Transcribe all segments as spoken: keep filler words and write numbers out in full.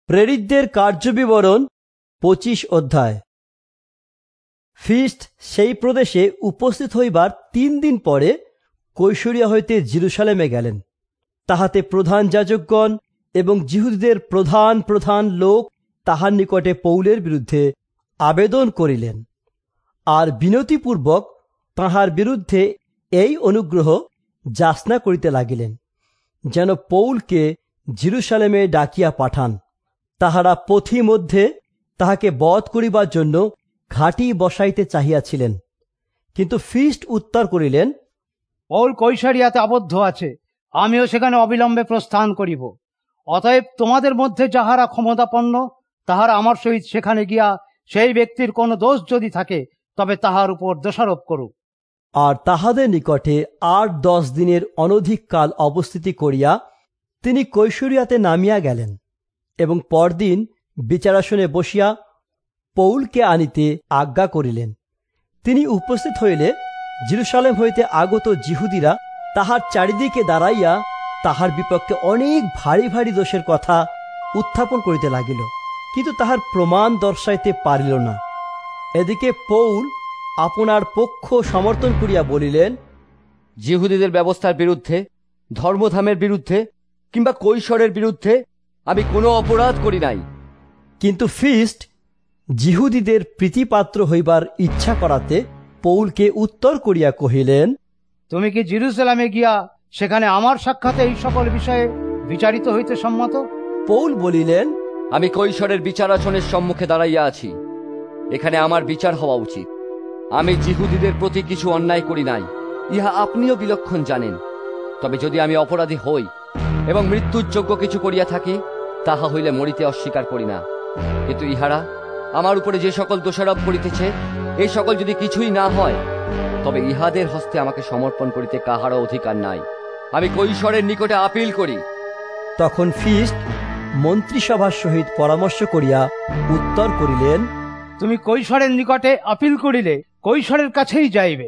প্রেরিতদের কার্যবিবরণ পঁচিশ অধ্যায়। ফিস্ট সেই প্রদেশে উপস্থিত হইবার তিন দিন পরে কৈশরিয়া হইতে জেরুসালেমে গেলেন। তাহাতে প্রধান যাজকগণ এবং যিহুদীদের প্রধান প্রধান লোক তাহার নিকটে পৌলের বিরুদ্ধে আবেদন করিলেন, আর বিনতিপূর্বক তাহার বিরুদ্ধে এই অনুগ্রহ যাচনা করিতে লাগিলেন, যেন পৌলকে জেরুসালেমে ডাকিয়া পাঠান। তাহারা পথি মধ্যে তাহাকে বধ করিবার জন্য ঘাঁটি বসাইতে চাহিয়াছিলেন। কিন্তু ফিস্ট উত্তর করিলেন, পৌল কৈশরিয়াতে আবদ্ধ আছে, আমিও সেখানে অবিলম্বে প্রস্থান করিব। অতএব তোমাদের মধ্যে যাহারা ক্ষমতাপন্ন, তাহারা আমার সহিত সেখানে গিয়া সেই ব্যক্তির কোন দোষ যদি থাকে, তবে তাহার উপর দোষারোপ করুক। আর তাহাদের নিকটে আট দশ দিনের অনধিক কাল অবস্থিতি করিয়া তিনি কৈশরিয়াতে নামিয়া গেলেন, এবং পরদিন বিচারাসনে বসিয়া পৌলকে আনিতে আজ্ঞা করিলেন। তিনি উপস্থিত হইলে জেরুসালেম হইতে আগত যিহুদীরা তাহার চারিদিকে দাঁড়াইয়া তাহার বিপক্ষে অনেক ভারী ভারী দোষের কথা উত্থাপন করিতে লাগিল, কিন্তু তাহার প্রমাণ দর্শাইতে পারিল না। এদিকে পৌল আপনার পক্ষ সমর্থন করিয়া বলিলেন, যিহুদীদের ব্যবস্থার বিরুদ্ধে, ধর্মধামের বিরুদ্ধে কিংবা কৈশরের বিরুদ্ধে আমি কোনো অপরাধ করি নাই। কিন্তু ফিস্ট যিহুদীদের প্রীতিপাত্র হইবার ইচ্ছা করাতে পৌলকে উত্তর করিয়া কহিলেন, তুমি কি জেরুসালেমে গিয়া সেখানে আমার সাক্ষাতে এই সকল বিষয়ে বিচারিত হইতে সম্মত? পৌল বলিলেন, আমি কৈশরের বিচারাসনের সম্মুখে দাঁড়াইয়া আছি, এখানে আমার বিচার হওয়া উচিত। আমি যিহুদীদের প্রতি কিছু অন্যায় করি নাই, ইহা আপনিও বিলক্ষণ জানেন। তবে যদি আমি অপরাধী হই এবং মৃত্যুর যোগ্য কিছু করিয়া থাকি, তাহা হইলে মরিতে অস্বীকার করি না। কিন্তু ইহারা আমার উপরে যে সকল দোষারোপ করিতেছে, এই সকল যদি কিছুই না হয়, তবে ইহাদের হস্তে আমাকে সমর্পণ করিতে কাহারও অধিকার নাই। আমি কৈশরের নিকটে আপিল করি। তখন ফিস্ট মন্ত্রিসভার সহিত পরামর্শ করিয়া উত্তর করিলেন, তুমি কৈশরের নিকটে আপিল করিলে কৈশরের কাছেই যাইবে।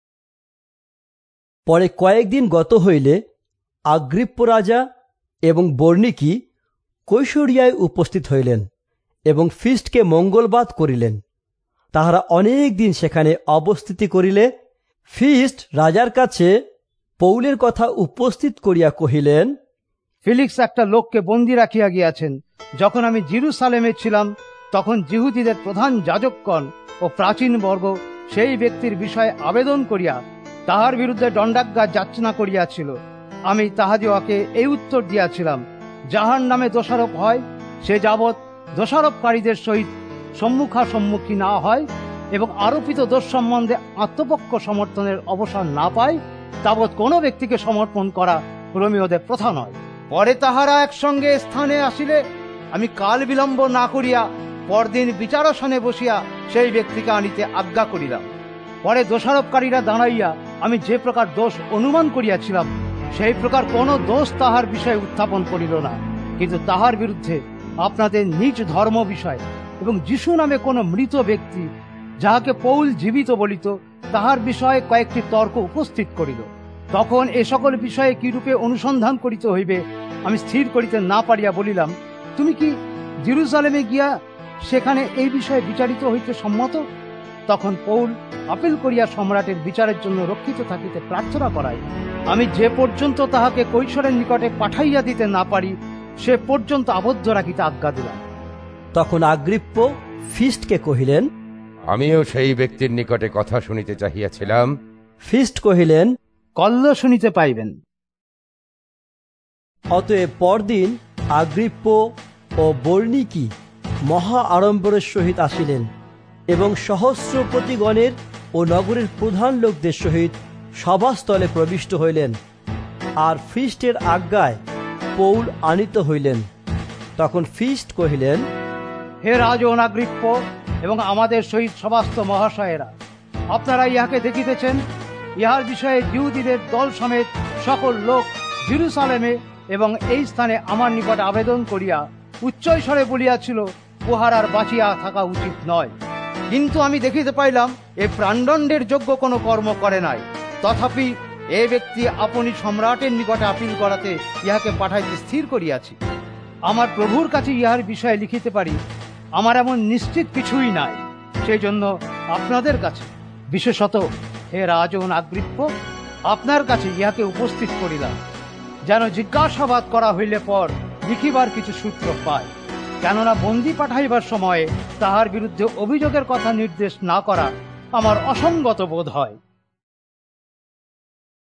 পরে কয়েকদিন গত হইলে আগ্রিপ্প রাজা এবং বর্ণিকি কৈশরিয়ায় উপস্থিত হইলেন এবং ফিস্টকে মঙ্গলবাদ করিলেন। তাহারা অনেক দিন সেখানে অবস্থিতি করিলে ফিস্ট রাজার কাছে পৌলের কথা উপস্থিত করিয়া কহিলেন, ফিলিক্স একটা লোককে বন্দী রাখিয়া গিয়াছেন। যখন আমি জেরুসালেমে ছিলাম, তখন যিহুদীদের প্রধান যাজকগণ ও প্রাচীন বর্গ সেই ব্যক্তির বিষয়ে আবেদন করিয়া তাহার বিরুদ্ধে দণ্ডাজ্ঞা যাচনা করিয়াছিল। আমি তাহাদিওকে এই উত্তর দিয়াছিলাম, যাহার নামে দোষারোপ হয় সে যাবৎ দোষারোপকারীদের সহিত সম্মুখাসম্মুখী না হয় এবং আরোপিত দোষ সম্বন্ধে আত্মপক্ষ সমর্থনের অবসর না পায়, তাবৎ কোনো ব্যক্তিকে সমর্পণ করা রোমীয়দের প্রথা নয়। পরে তাহারা একসঙ্গে স্থানে আসিলে আমি কাল বিলম্ব না করিয়া পরদিন বিচারাসনে বসিয়া সেই ব্যক্তিকে আনিতে আজ্ঞা করিলাম। পরে দোষারোপকারীরা দাঁড়াইয়া আমি যে প্রকার দোষ অনুমান করিয়াছিলাম, সেই প্রকার কোনো দোষ তাহার বিষয়ে উত্থাপন করিল না। কিন্তু তাহার বিরুদ্ধে আপনাদের নিজ ধর্ম বিষয় এবং যিশু নামে কোনো মৃত ব্যক্তি, যাহাকে পৌল জীবিত বলিত, তাহার বিষয়ে কয়েকটি তর্ক উপস্থিত করিল। তখন এ সকল বিষয়ে কিরূপে অনুসন্ধান করিতে হইবে আমি স্থির করিতে না পারিয়া বলিলাম, তুমি কি জেরুসালেমে গিয়া সেখানে এই বিষয়ে বিচারিত হইতে সম্মত? তখন পৌল আপিল করিয়া সম্রাটের বিচারের জন্য রক্ষিত থাকিতে প্রার্থনা করায়। আমি যে পর্যন্ত তাহাকে কৈশরের নিকটে পাঠাইয়া দিতে না পারি, সে পর্যন্ত আবদ্ধ রাখিতে আজ্ঞা দিলাম। তখন আগ্রিপ্প ফিস্টকে কহিলেন, আমিও সেই ব্যক্তির নিকটে কথা শুনিতে চাহিয়াছিলাম। ফিস্ট কহিলেন, কল্য শুনিতে পাইবেন। অতএব পরদিন আগ্রিপ্প ও বর্ণিকি মহা আড়ম্বরের সহিত আসিলেন এবং সহস্রপতিগণের ও নগরের প্রধান লোকদের সহিত সভাস্থলে প্রবিষ্ট হইলেন। আর ফিস্টের আজ্ঞায় পৌল আনিত হইলেন। তখন ফিস্ট কহিলেন, হে রাজন আগ্রিপ্প এবং আমাদের সহিত সভাস্থ মহাশয়েরা, আপনারা ইহাকে দেখিতেছেন। ইহার বিষয়ে যিহুদীদের দল সমেত সকল লোক জেরুসালেমে এবং এই স্থানে আমার নিকট আবেদন করিয়া উচ্চস্বরে বলিয়াছিল, উহার আর বাঁচিয়া থাকা উচিত নয়। কিন্তু আমি দেখিতে পাইলাম এ প্রাণদণ্ডের যোগ্য কোনো কর্ম করে নাই। তথাপি এ ব্যক্তি আপনি সম্রাটের নিকটে আপিল করাতে ইহাকে পাঠাইতে স্থির করিয়াছি। আমার প্রভুর কাছে ইহার বিষয়ে লিখিতে পারি, আমার এমন নিশ্চিত কিছুই নাই। সেই জন্য আপনাদের কাছে, বিশেষত হে রাজন আগ্রিপ্প, আপনার কাছে ইহাকে উপস্থিত করিলাম, যেন জিজ্ঞাসাবাদ করা হইলে পর লিখিবার কিছু সূত্র পায়। কেননা বন্দি পাঠাইবার সময়ে তাহার বিরুদ্ধে অভিযোগের কথা নির্দেশ না করা আমার অসঙ্গত বোধ হয়।